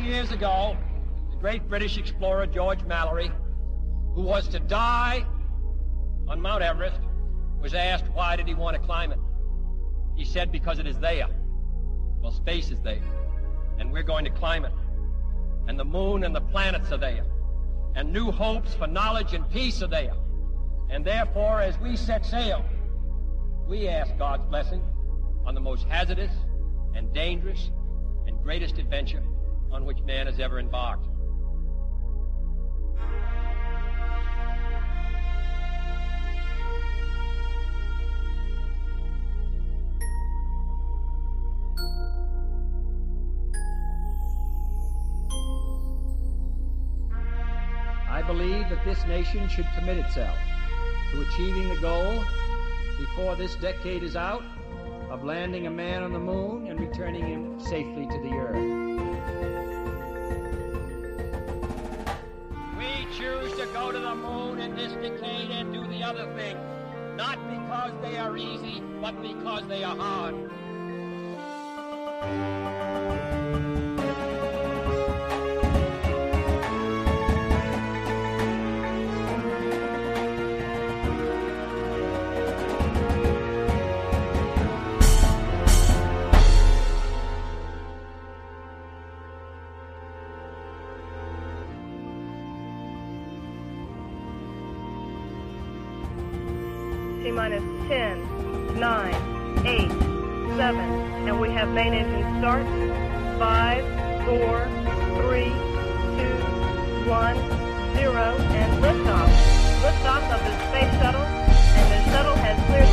years ago, the great British explorer George Mallory, who was to die on Mount Everest, was asked why did he want to climb it. He said, because it is there. Well, space is there, and we're going to climb it. And the moon and the planets are there, and new hopes for knowledge and peace are there. And therefore, as we set sail, we ask God's blessing on the most hazardous and dangerous and greatest adventure on which man has ever embarked. I believe that this nation should commit itself to achieving the goal before this decade is out of landing a man on the moon and returning him safely to the earth. We choose to go to the moon in this decade and do the other thing, not because they are easy, but because they are hard. T-minus 10, 9, 8, 7, and we have main engine start. 5, 4, 3, 2, 1, 0, and liftoff. Liftoff of the space shuttle, and the shuttle has cleared